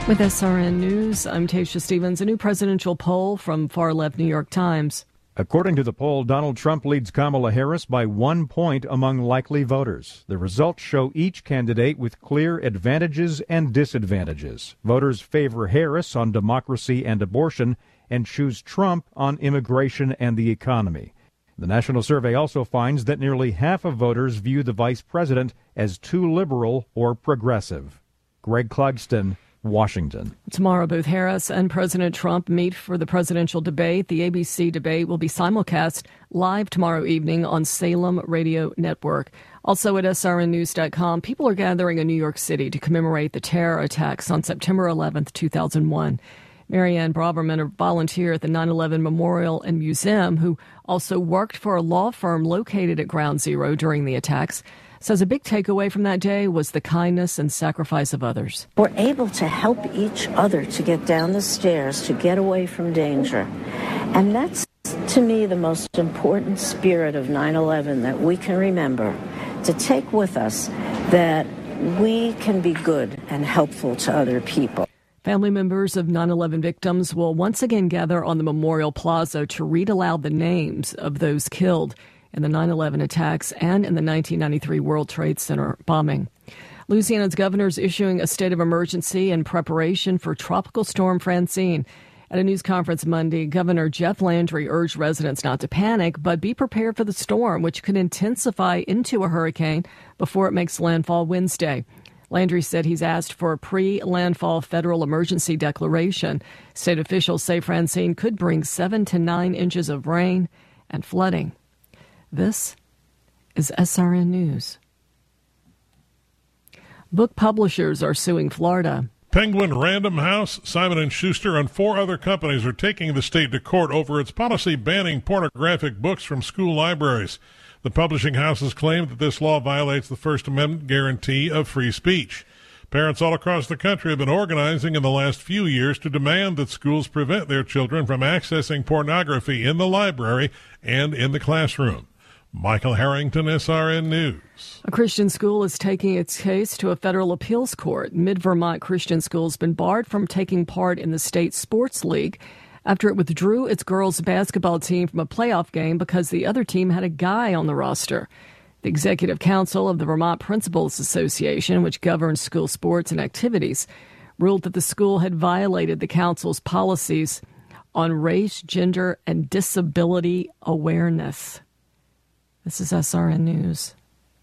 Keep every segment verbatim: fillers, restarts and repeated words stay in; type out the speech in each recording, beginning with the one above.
With S R N News, I'm Tasha Stevens. A new presidential poll from far-left New York Times. According to the poll, Donald Trump leads Kamala Harris by one point among likely voters. The results show each candidate with clear advantages and disadvantages. Voters favor Harris on democracy and abortion and choose Trump on immigration and the economy. The national survey also finds that nearly half of voters view the vice president as too liberal or progressive. Greg Clugston, Washington. Tomorrow, both Harris and President Trump meet for the presidential debate. The A B C debate will be simulcast live tomorrow evening on Salem Radio Network. Also at S R N news dot com, people are gathering in New York City to commemorate the terror attacks on September eleventh, two thousand one. Marianne Braverman, a volunteer at the nine eleven Memorial and Museum, who also worked for a law firm located at Ground Zero during the attacks, says a big takeaway from that day was the kindness and sacrifice of others. We're able to help each other to get down the stairs, to get away from danger. And that's, to me, the most important spirit of nine eleven that we can remember, to take with us that we can be good and helpful to other people. Family members of nine eleven victims will once again gather on the Memorial Plaza to read aloud the names of those killed in the nine eleven attacks and in the nineteen ninety-three World Trade Center bombing. Louisiana's governor is issuing a state of emergency in preparation for Tropical Storm Francine. At a news conference Monday, Governor Jeff Landry urged residents not to panic, but be prepared for the storm, which could intensify into a hurricane before it makes landfall Wednesday. Landry said he's asked for a pre-landfall federal emergency declaration. State officials say Francine could bring seven to nine inches of rain and flooding. This is S R N News. Book publishers are suing Florida. Penguin Random House, Simon and Schuster, and four other companies are taking the state to court over its policy banning pornographic books from school libraries. The publishing houses claim that this law violates the First Amendment guarantee of free speech. Parents all across the country have been organizing in the last few years to demand that schools prevent their children from accessing pornography in the library and in the classroom. Michael Harrington, S R N News. A Christian school is taking its case to a federal appeals court. Mid-Vermont Christian School has been barred from taking part in the state sports league after it withdrew its girls' basketball team from a playoff game because the other team had a guy on the roster. The Executive Council of the Vermont Principals Association, which governs school sports and activities, ruled that the school had violated the council's policies on race, gender, and disability awareness. This is S R N News.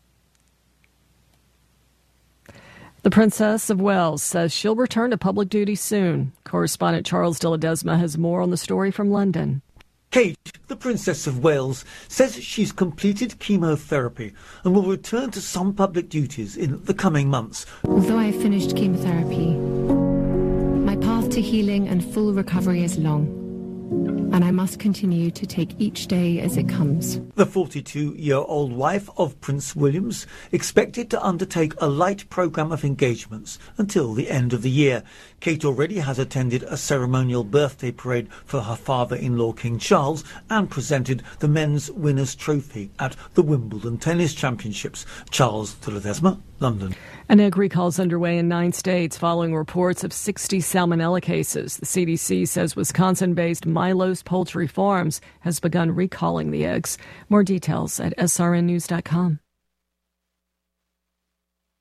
The Princess of Wales says she'll return to public duty soon. Correspondent Charles de Ledesma has more on the story from London. Kate, the Princess of Wales, says she's completed chemotherapy and will return to some public duties in the coming months. Although I have finished chemotherapy, my path to healing and full recovery is long, and I must continue to take each day as it comes. The forty-two-year-old wife of Prince William expected to undertake a light programme of engagements until the end of the year. Kate already has attended a ceremonial birthday parade for her father-in-law King Charles and presented the men's winners' trophy at the Wimbledon Tennis Championships. Charles de Ledesma, London. An egg recall is underway in nine states following reports of sixty salmonella cases. The C D C says Wisconsin-based Milos Poultry Farms has begun recalling the eggs. More details at S R N news dot com.